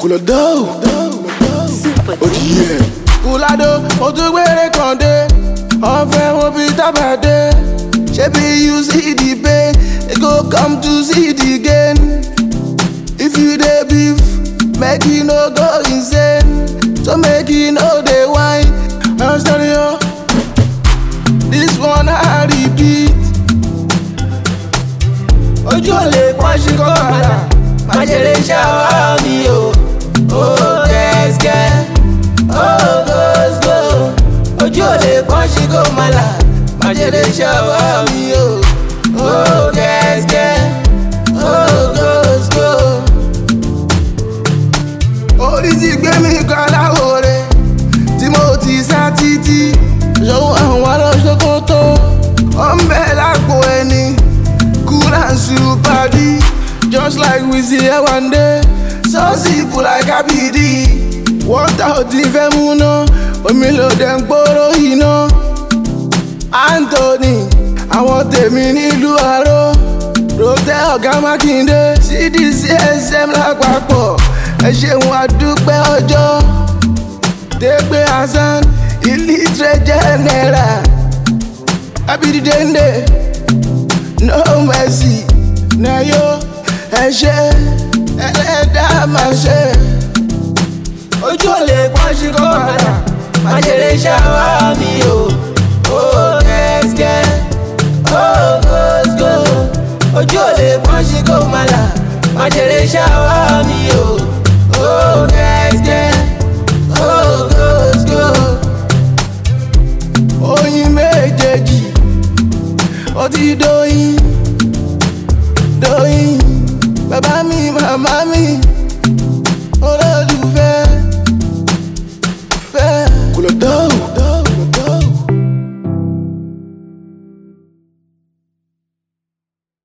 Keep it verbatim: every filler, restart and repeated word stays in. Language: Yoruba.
Kulado, Super oh yeah. Kulado, mo tún gbére kan dé. Ọ̀fẹ́ wo bí tábàdé. Ṣebí you see the pain, you go come to see the gain. If you dey beef, make you no go insane. So make you no dey whine. I'm telling you, this one I repeat. Ojú ò lè pọ́n ṣe kọ́ padà, má ṣe lè ṣàwá mi o. Oh gẹ́gẹ́, oh gòsgò. Ojú ò lè pọ́n ṣe kọ́ mọ́lá, má ṣe lè ṣàwá mi o. Oh gẹ́gẹ́, oh gòsgò. Orí ti gbé mi kan láwòrè, tí mo ti sá títí. Ṣòwò àwọn aláṣọ́kọ́ tó, ó ń bẹ lápò ẹni. Cool and super D, just like we see here one day. So simple like a B D. What out the femuno, omi lo dem gboro iná. Anthony, àwọn tèmi nílùú Àró. Rotẹ ọ̀gá Mákindé, C D C S M lápapọ̀. Ẹ ṣeun àdúpẹ́ ọjọ́. Dégbe Hasan, illiterate general. Happy Dende. No mercy, na yo, ẹ ṣé, ẹlẹ́dàá máa ṣe. Ojú ò lè pọ́n ṣe kọ́ padà, má ṣe lè ṣàwá mi o. Oh gẹ́gẹ́, oh gòsgò. Ojú ò lè pọ́n ṣe kọ́ mọ́lá, má ṣe lè ṣàwá mi o. Oh gẹ́gẹ́, oh gòsgò. Oyin méjèèjì, ó ti dóyin, dóyin, bàbá mi, màmá mi.